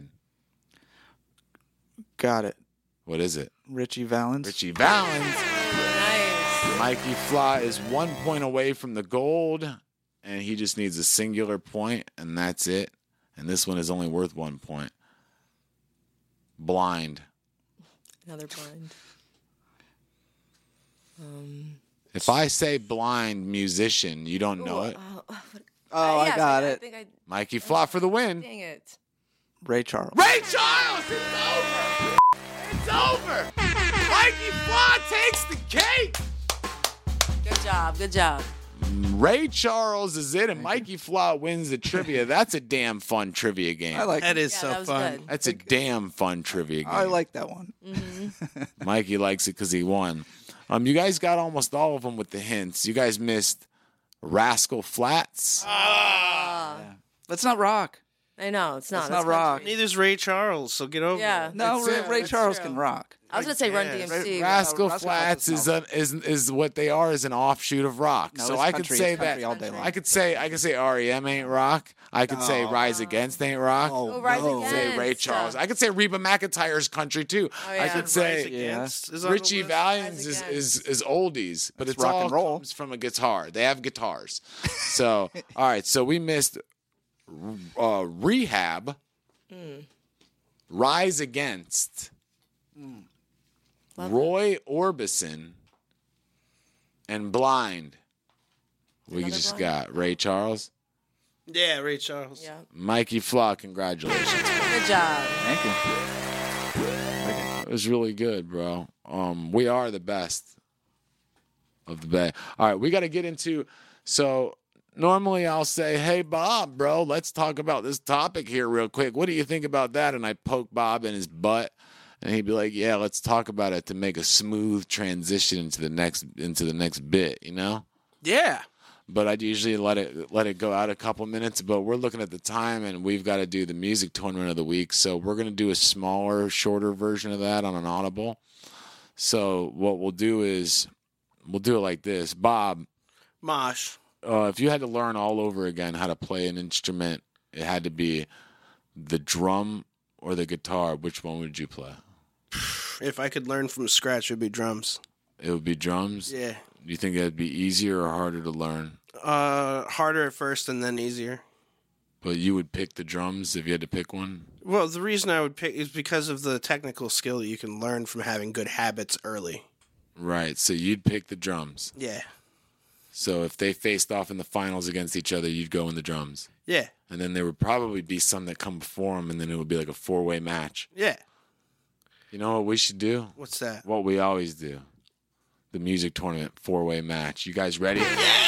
Got it. What is it? Richie Valens. Richie Valens. Nice. Mikey Fly is one point away from the gold, and he just needs a singular point, and that's it. And this one is only worth one point. Blind. Another blind. Um, If I say blind musician, you don't know ooh, it. Oh, oh, what- Oh, uh, I yes, got I it. think I, Mikey Fly for the win. dang it. Ray Charles. Ray Charles, it's over. It's over. Mikey Fly takes the cake. Good job. Good job. Ray Charles is it, and Mikey Fly wins the trivia. That's a damn fun trivia game. I like. That is Yeah, so that was fun. good. That's a damn fun trivia game. I like that one. Mikey likes it because he won. Um, you guys got almost all of them with the hints. You guys missed Rascal Flats. Ah. That's not rock. I know it's not. That's not rock. country. Neither's Ray Charles, so get over Yeah. it. No, That's Ray, it. Ray That's Charles true. can rock. I was gonna say Run Yeah. D M C. Ra- but- Rascal Rascal Flats Flats is is a, is is what they are is an offshoot of rock. No, so it's I country, could say it's that country all day long. I could say I could say R E M ain't rock. I could say No. Rise Against ain't rock. Oh, Rise no. Against. Say Ray Charles. I could say Reba McEntire's country too. Oh, I yeah. could Rise say Against is on the Richie list. Valens Rise is, Against. is is oldies, but That's it's rock all and roll. comes from a guitar. They have guitars. So all right, so we missed uh, Rehab, Rise Against, Love Roy Orbison, and Blind. We Another just blind? got Ray Charles, Yeah, Ray Charles. Yeah. Mikey Flaw. Congratulations. Good job. Thank you. It was really good, bro. Um, we are the best of the Bay. All right, we got to get into. So normally I'll say, "Hey, Bob, bro, let's talk about this topic here real quick. What do you think about that?" And I poke Bob in his butt, and he'd be like, "Yeah, let's talk about it to make a smooth transition into the next into the next bit." You know. Yeah. But I'd usually let it let it go out a couple minutes. But we're looking at the time, and we've got to do the music tournament of the week. So we're going to do a smaller, shorter version of that on an Audible. So what we'll do is we'll do it like this. Bob, Mosh. uh, if you had to learn all over again how to play an instrument, it had to be the drum or the guitar. Which one would you play? If I could learn from scratch, it would be drums. It would be drums? Yeah. Do you think it would be easier or harder to learn? Uh, harder at first and then easier. But you would pick the drums if you had to pick one? Well, the reason I would pick is because of the technical skill that you can learn from having good habits early. Right, so you'd pick the drums. Yeah. So if they faced off in the finals against each other, you'd go in the drums. Yeah. And then there would probably be some that come before them, and then it would be like a four-way match. Yeah. You know what we should do? What's that? What we always do. The music tournament four-way match. You guys ready?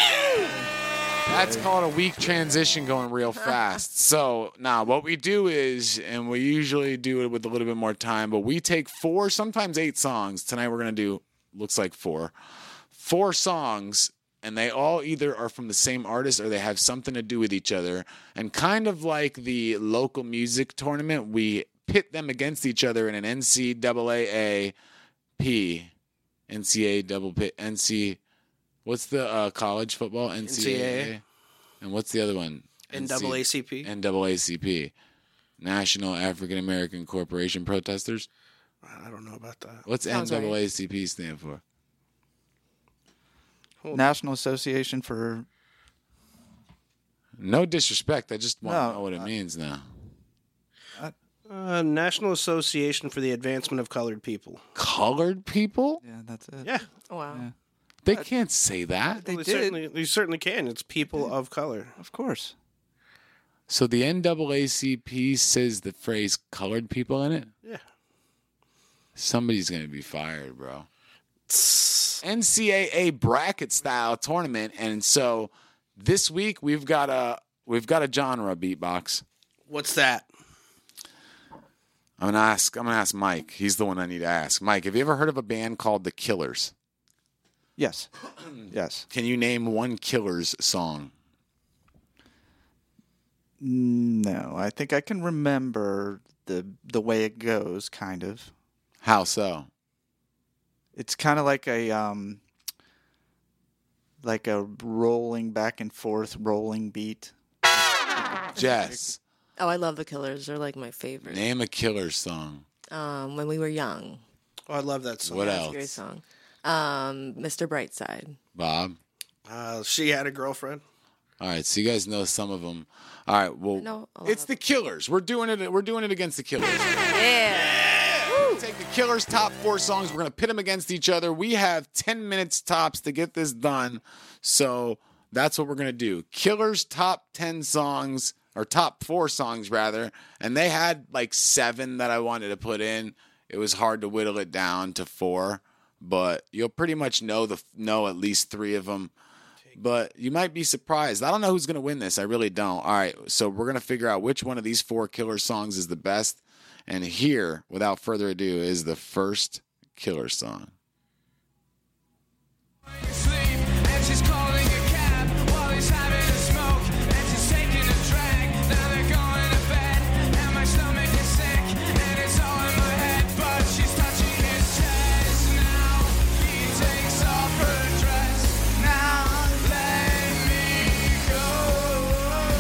That's called a weak transition going real fast. So now what we do is, and we usually do it with a little bit more time, but we take four, sometimes eight songs. Tonight we're going to do, looks like four, four songs, and they all either are from the same artist or they have something to do with each other. And kind of like the local music tournament, we pit them against each other in an N C double A P. N C A A double pit N C. What's the uh, college football? N C A A. And what's the other one? N double A C P. N double A C P. National African American Corporation Protesters. I don't know about that. What's N Sounds right. double A C P stand for? National Association for. No disrespect. I just want to No, know what it means now. Uh, National Association for the Advancement of Colored People. Colored people? Yeah, that's it. Yeah. Oh, wow. Yeah. They can't say that. They Well, did. certainly, they certainly can. It's people of color. Of course. So the N double A C P says the phrase colored people in it? Yeah. Somebody's going to be fired, bro. N C A A bracket style tournament, and so this week we've got a we've got a genre beatbox. What's that? I'm gonna ask. I'm gonna ask Mike. He's the one I need to ask. Mike, have you ever heard of a band called The Killers? Yes. Yes. Can you name one Killers song? No, I think I can remember the the way it goes, kind of. How so? It's kind of like a um, like a rolling back and forth rolling beat. Jess, Oh, I love the Killers. They're like my favorite. name a Killers song. Um, when we were young. Oh, I love that song. What That's else? a great song. Um, Mister Brightside. Bob. Uh, she had a girlfriend. All right, so you guys know some of them. All right, well, know a lot it's of the Killers. We're doing it. We're doing it against the Killers. Yeah. Take the Killers' top four songs. We're gonna pit them against each other. We have ten minutes tops to get this done, so that's what we're gonna do. Killers' top ten songs, or top four songs rather, and they had like seven that I wanted to put in. It was hard to whittle it down to four, but you'll pretty much know the know at least three of them. But you might be surprised. I don't know who's going to win this. I really don't. All right, so we're going to figure out which one of these four Killer songs is the best. And here, without further ado, is the first Killer song. And she's calling a cab while he's having a smoke, and she's taking a drag. Now they're going to bed, and my stomach is sick, and it's all in my head. But she's touching his chest. Now he takes off her dress. Now let me go.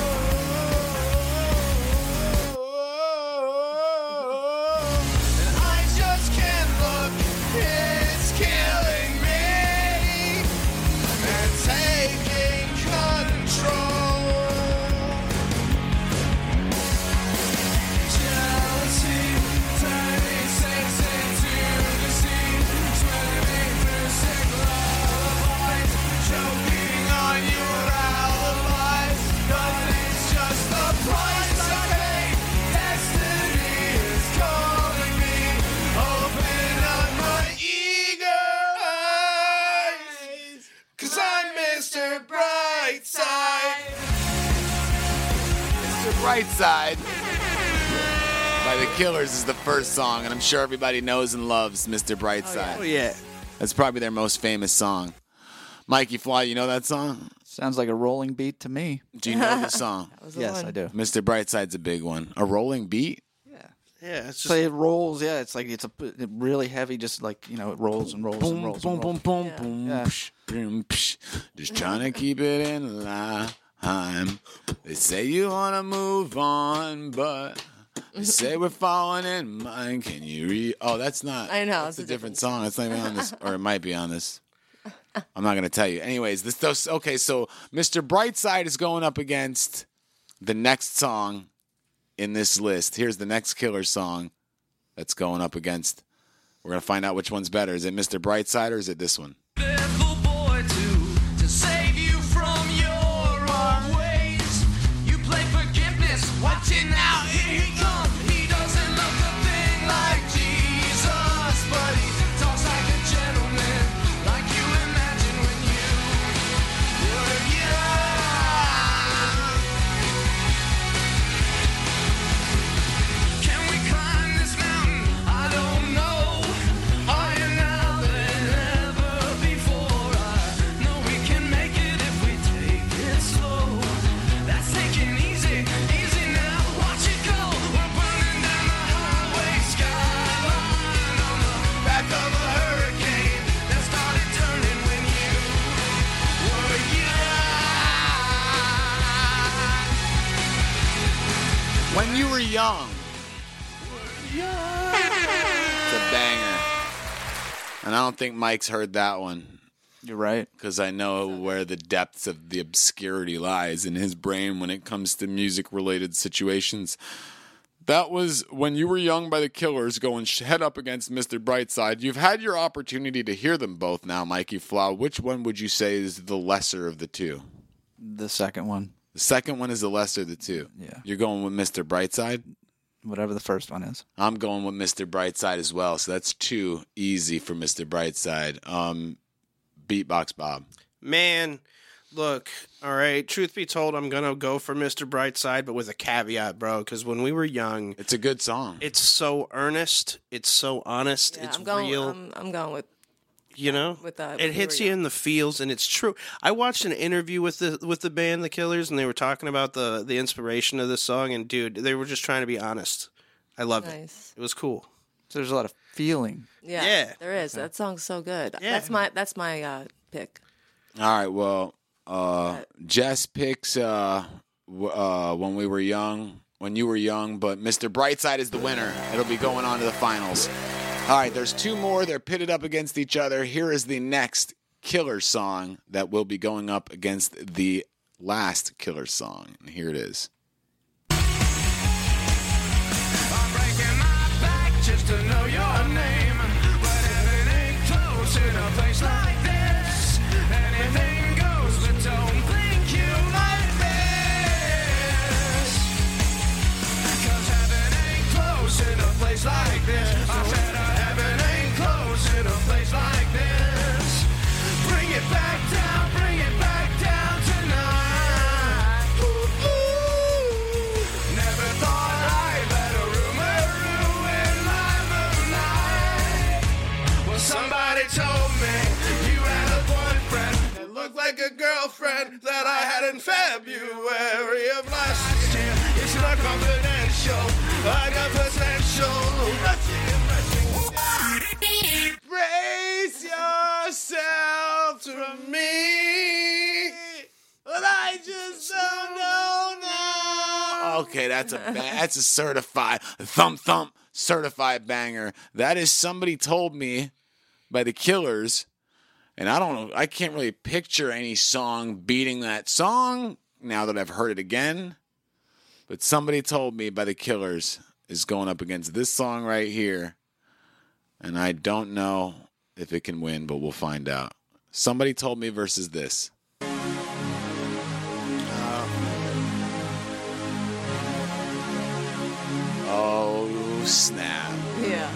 And I just can't look. It's killing me. And taking control. Jealousy, turning sex into deceit, swimming through sick lullabies, choking on your alibis. But it's just the price I pay. Destiny is calling me. Open up my eager eyes, 'cause I'm Mister Brightside. Mister Brightside by the Killers is the first song, and I'm sure everybody knows and loves Mister Brightside. Oh, yeah. That's probably their most famous song. Mikey Fly, you know that song? Sounds like a rolling beat to me. Do you know the song? That was the Yes, one. I do. Mister Brightside's a big one. A rolling beat? Yeah, it's So just it rolls, yeah. It's like it's a p- really heavy, just like you know, it rolls and rolls and Boom, rolls. boom, and boom, rolls. boom, Yeah. boom, Yeah. psh, boom, psh. Just trying to keep it in line. They say you want to move on, but they say we're falling in mine. Can you read? Oh, that's not. I know, That's it's a a different different- song. It's not even on this, or it might be on this. I'm not going to tell you. Anyways, this those, okay, so Mister Brightside is going up against the next song in this list. Here's the next Killer song that's going up against. We're going to find out which one's better. Is it Mister Brightside or is it this one? Little boy to to save you from your wrong ways. You play forgiveness, watching out, here he comes. He doesn't look a thing like Jesus, but he talks like a gentleman, like you imagine when you were young. Can we climb this mountain? I don't know. Higher now than ever before. I know we can make it if we take it slow. That's taking easy, easy now. Watch it go. We're burning down the highway skyline on the back of a hurricane that started turning when you were young. When You Were Young. It's a banger. And I don't think Mike's heard that one You're right. because I know where the depths of the obscurity lies in his brain when it comes to music-related situations. That was When You Were Young by the Killers going sh- head up against Mister Brightside. You've had your opportunity to hear them both now, Mikey Flau. Which one would you say is the lesser of the two? The second one, The second one is the lesser of the two. Yeah. You're going with Mister Brightside? whatever the first one is. I'm going with Mister Brightside as well, so that's two easy for Mister Brightside. Um, Beatbox Bob. Man, Look, all right. Truth be told, I'm gonna go for Mister Brightside, but with a caveat, bro. Because when we were young, It's a good song. it's so earnest, it's so honest, Yeah, it's I'm going. real. I'm, I'm going with. You know, with, uh, it we hits were you young. in the feels, and it's true. I watched an interview with the with the band The Killers, and they were talking about the the inspiration of this song. And dude, they were just trying to be honest. I loved it. Nice. It was cool. So there's a lot of feeling. Yeah, Yeah. there is. That song's so good. Yeah. That's my that's my uh, pick. All right, well, uh, Jess picks uh, w- uh, when we were young, when you were young, but Mister Brightside is the winner. It'll be going on to the finals. All right, there's two more. They're pitted up against each other. Here is the next Killer song that will be going up against the last Killer song. And here it is. I'm breaking my back just to know your name. But heaven ain't close in a place like this. Anything goes, but don't think you like this. 'Cause heaven ain't close in a place like this. I said uh, heaven ain't close in a place like this. Bring it back down, bring it back down tonight. Ooh, ooh. Never thought I'd let a rumor ruin my moonlight. Well, somebody told me you had a boyfriend that looked like a girlfriend that I had in February of last year. It's not confidential. I got potential. Brace yourself to me. But I just don't know now. Okay, that's a ba- that's a certified thump thump certified banger. That is Somebody Told Me by the Killers, and I don't know. I can't really picture any song beating that song now that I've heard it again. But Somebody Told Me by the Killers is going up against this song right here, and I don't know if it can win, but we'll find out. Somebody Told Me versus this. Oh, snap. Yeah.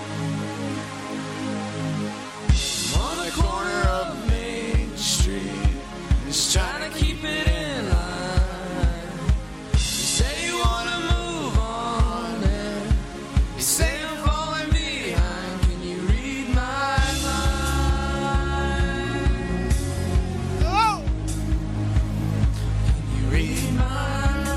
On the corner of Main Street, just trying to keep it in line. You say you wanna move on, and you say I'm falling behind. Can you read my mind? Oh! Can you read my mind?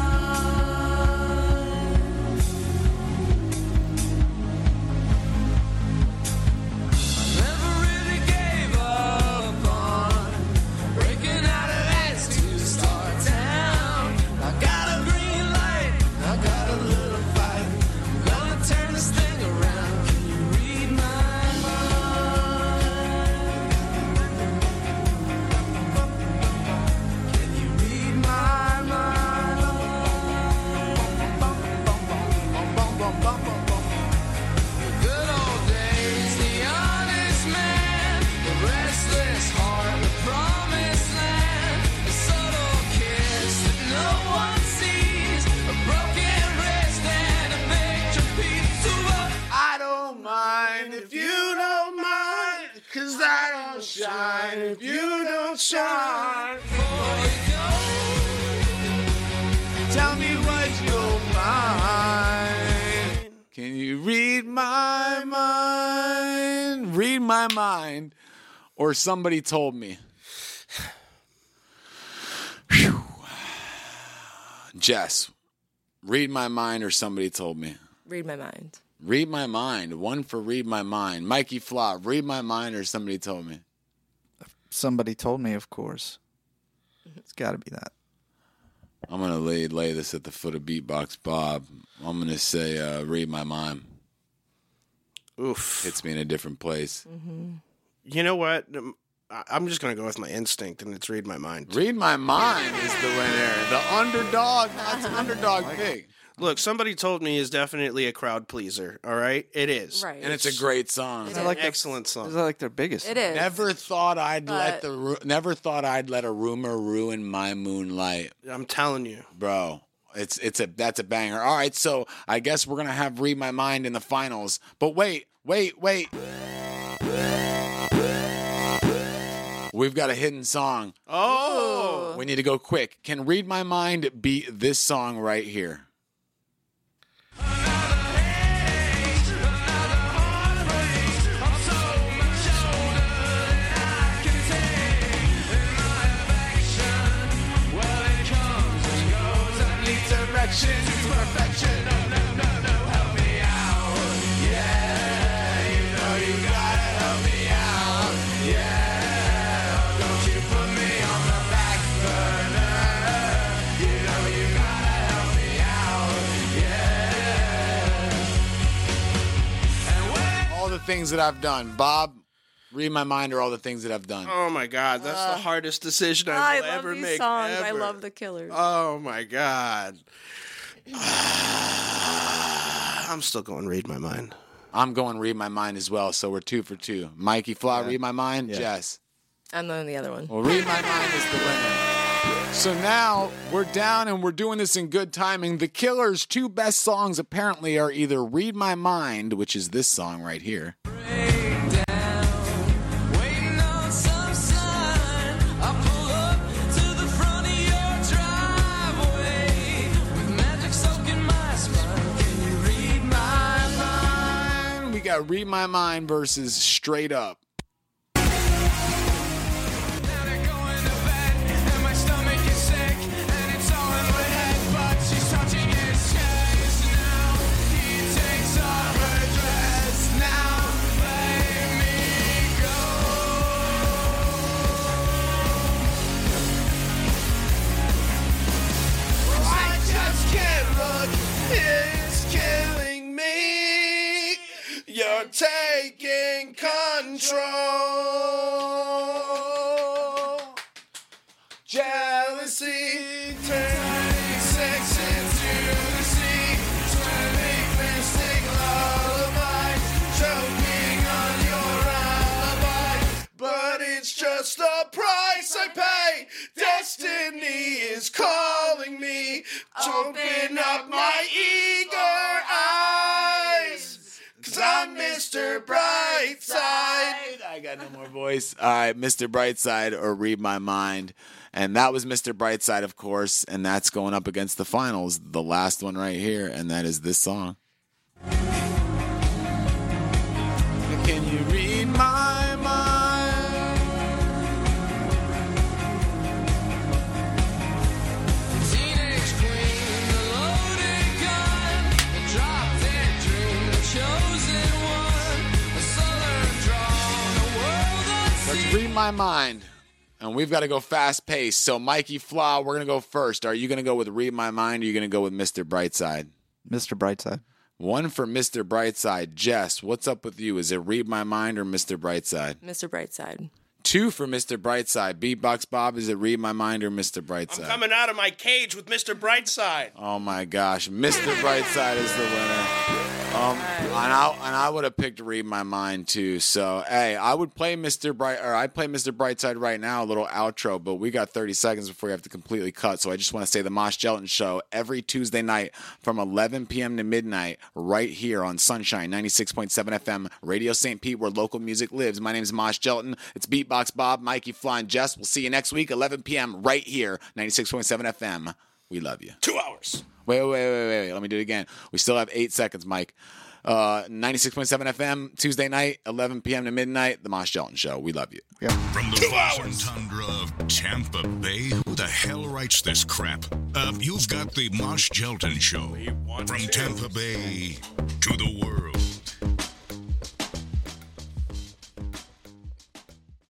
Never really gave up on breaking out of that two-star town. I got a green light, I got a little fight. I'm gonna turn this thing around. Can you read my mind? Can you read my mind? The good old days, the honest man, the restless heart, the promised land, a subtle kiss that no one sees, a broken wrist and a picture piece of a I don't mind if you don't mind, 'cause I don't shine if you don't shine. Before you go, tell me what's your mind. Can you read my mind? Read my mind. Or Somebody Told Me. Phew. Jess, Read My Mind or Somebody Told Me. Read my mind. Read My Mind. One for Read My Mind. Mikey Flop, Read My Mind or Somebody Told Me. Somebody told me, of course. It's got to be that. I'm going to lay lay this at the foot of Beatbox Bob. I'm going to say uh, Read My Mind. Oof. Hits me in a different place. You know what? Um, I- I'm just gonna go with my instinct, and it's read my mind. Read My Mind is the winner. The underdog. That's an underdog pick. Look, Somebody Told Me is definitely a crowd pleaser. All right, it is. Right. And it's a great song. It It's is. an like the- excellent Is song. that like their biggest? It is. Never thought I'd let But- the ru- never thought I'd let a rumor ruin my moonlight, I'm telling you. bro. It's it's a that's a banger. All right, so I guess we're gonna have Read My Mind in the finals. But wait, wait, wait. We've got a hidden song. Oh, We need to go quick. Can Read My Mind beat this song right here? Direction to perfection. No, no, no, no, help me out. Yeah, you know you gotta help me out. Yeah, don't you put me on the back burner. You know you gotta help me out. Yeah. All the things that I've done, Bob. Read My Mind are all the things that I've done. Oh my God, that's Uh, the hardest decision I I will love ever these make. songs. I ever. love the Killers. Oh my God. I'm still going Read My Mind. I'm going Read My Mind as well, so we're two for two. Mikey Fly, Yeah. Read My Mind. Yeah. Jess. I'm on the other one. Well, Read My Mind is the winner. So now we're down and we're doing this in good timing. The Killers' two best songs apparently are either Read My Mind, which is this song right here. Waiting on some sign. I pull up to the front of your driveway with magic soaking my spine. Can you read my mind? We got Read My Mind versus Straight Up. Now they're going to bed and my stomach is sick and it's all in my head, but she's touching his chest now. He takes off her dress now. Let me go. I just can't look. It's killing me. You're taking control. Jealousy turning sex into the sea. Swimming mystic lullabies, choking on your alibi. But it's just the price I pay. Destiny is calling me. Open up my eager eyes, 'cause I'm Mister Brightside. I got no more voice. All right, Mister Brightside or Read My Mind. And that was Mister Brightside, of course, and that's going up against the finals, the last one right here, and that is this song. Can you read my mind? Teenage queen, the loaded gun, the drop-dead dream, the chosen one, a southern drawn, a world Let's unseen. read my mind. And we've got to go fast paced. So, Mikey Flaw, we're going to go first. Are you going to go with Read My Mind or are you going to go with Mister Brightside? Mister Brightside. One for Mister Brightside. Jess, what's up with you? Is it Read My Mind or Mister Brightside? Mister Brightside. Two for Mister Brightside. Beatbox Bob, is it Read My Mind or Mister Brightside? I'm coming out of my cage with Mister Brightside. Oh my gosh, Mister Brightside is the winner. Um, and I and I would have picked Read My Mind too. So hey, I would play Mister Bright or I'd play Mister Brightside right now, a little outro, but we got thirty seconds before we have to completely cut. So I just want to say the Mosh Gelatin Show every Tuesday night from eleven p.m. to midnight, right here on Sunshine ninety-six point seven F M, Radio Saint Pete, where local music lives. My name is Mosh Gelatin. It's Beatbox Bob, Mikey Fly, and Jess. We'll see you next week, eleven p.m. right here, ninety-six point seven F M. We love you. Two hours. Wait, wait, wait, wait, wait. Let me do it again. We still have eight seconds, Mike. Uh, ninety-six point seven F M, Tuesday night, eleven p.m. to midnight, The Mosh Gelatin Show. We love you. Yep. From the Two frozen hours. tundra of Tampa Bay, who the hell writes this crap? Uh, you've got the Mosh Gelatin Show. From Tampa Bay to the world.